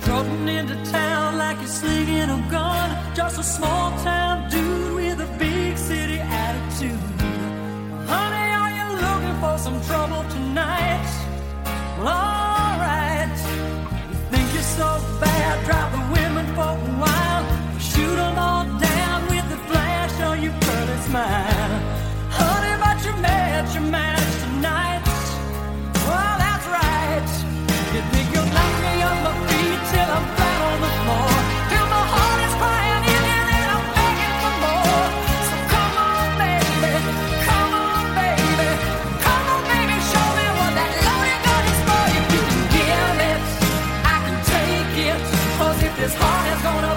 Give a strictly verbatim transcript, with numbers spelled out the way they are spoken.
strutting into town like you're slinging a gun. Just a small town dude with a big city attitude. Honey, are you looking for some trouble tonight? Well, alright. You think you're so bad, drive the women for a while. Shoot them all down with the flash on your pearly smile. Honey, but you're mad, you're mad tonight. Well, that's right. You think you'll knock me on my feet till I'm flat on the floor, till my heart is crying in here and I'm begging for more. So come on, baby, come on, baby, come on, baby, show me what that loaded gun is for. If you can give it, I can take it. 'Cause if this heart is gonna